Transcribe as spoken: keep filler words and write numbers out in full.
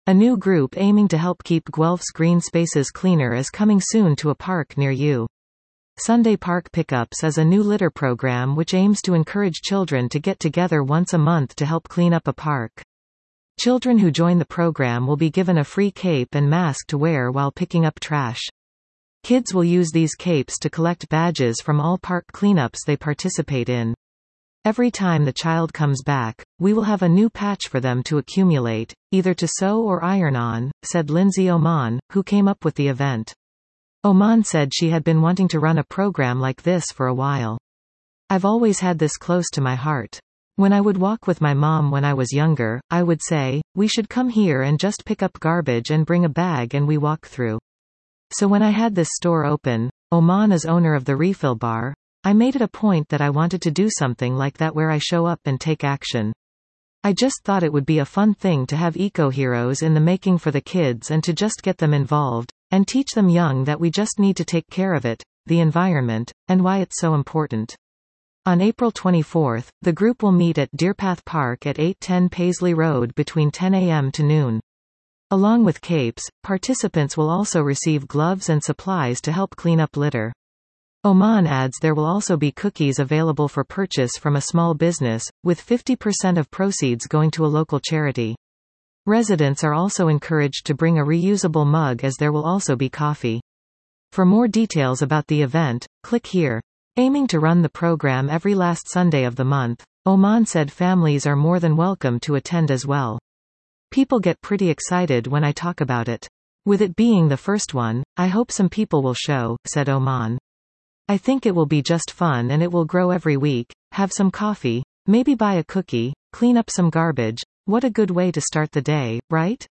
A new group aiming to help keep Guelph's green spaces cleaner is coming soon to a park near you. Sunday Park Pickups is a new litter program which aims to encourage children to get together once a month to help clean up a park. Children who join the program will be given a free cape and mask to wear while picking up trash. Kids will use these capes to collect badges from all park cleanups they participate in. Every time the child comes back, we will have a new patch for them to accumulate, either to sew or iron on, said Lindsay Oman, who came up with the event. Oman said she had been wanting to run a program like this for a while. I've always had this close to my heart. When I would walk with my mom when I was younger, I would say, we should come here and just pick up garbage and bring a bag and we walk through. So when I had this store open, Oman is owner of the refill bar, I made it a point that I wanted to do something like that where I show up and take action. I just thought it would be a fun thing to have eco-heroes in the making for the kids and to just get them involved, and teach them young that we just need to take care of it, the environment, and why it's so important. On April twenty-fourth, the group will meet at Deerpath Park at eight ten Paisley Road between ten a m to noon. Along with capes, participants will also receive gloves and supplies to help clean up litter. Oman adds there will also be cookies available for purchase from a small business, with fifty percent of proceeds going to a local charity. Residents are also encouraged to bring a reusable mug as there will also be coffee. For more details about the event, click here. Aiming to run the program every last Sunday of the month, Oman said families are more than welcome to attend as well. People get pretty excited when I talk about it. With it being the first one, I hope some people will show, said Oman. I think it will be just fun and it will grow every week. Have some coffee, maybe buy a cookie, clean up some garbage. What a good way to start the day, right?